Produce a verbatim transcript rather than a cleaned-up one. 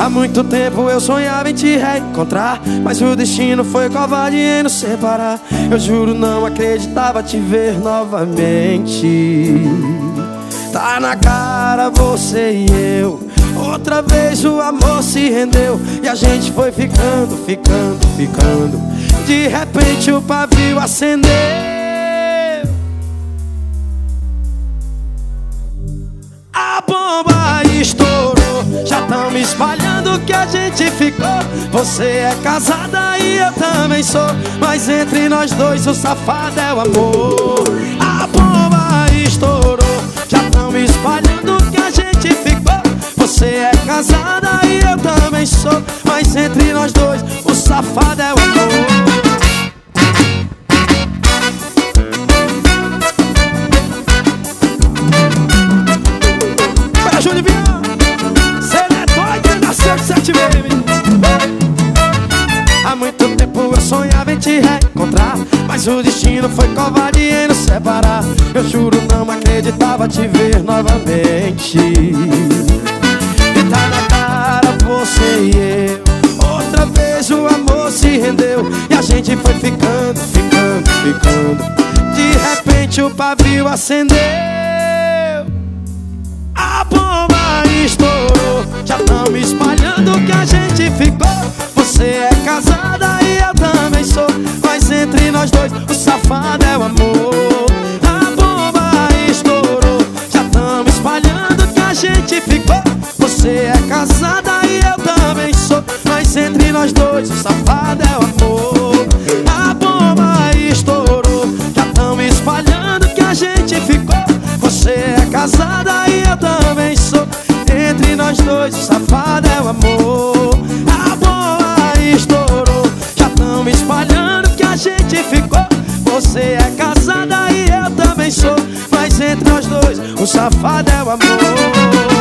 Há muito tempo eu sonhava em te reencontrar, mas o destino foi covarde em nos separar. Eu juro não acreditava te ver novamente. Tá na cara você e eu. Outra vez o amor se rendeu e a gente foi ficando, ficando, ficando. De repente o pavio acendeu. A bomba estourou, já tão me espalhando que a gente ficou. Você é casada e eu também sou, mas entre nós dois o safado é o amor. A bomba estourou, já tão me espalhando que a gente ficou. Você é casada e eu também sou, mas entre nós dois o safado é o amor. Há muito tempo eu sonhava em te reencontrar, mas o destino foi covarde em nos separar. Eu juro não acreditava te ver novamente. E tá na cara você e eu. Outra vez o amor se rendeu e a gente foi ficando, ficando, ficando. De repente o pavio acendeu. A bomba estourou, já tão me espalhando que a gente ficou. Você é casada e eu também sou, mas entre nós dois o safado é o amor. A bomba estourou, já tão me espalhando que a gente ficou. Você é casada e eu também sou, mas entre nós dois o safado é o amor. A bomba estourou, já tão me espalhando que a gente ficou. Você é casada e eu também sou, entre nós dois o safado é o amor. A bomba estourou, já tão me espalhando que a gente ficou. Você é casada e eu também sou, mas entre nós dois o safado é o amor.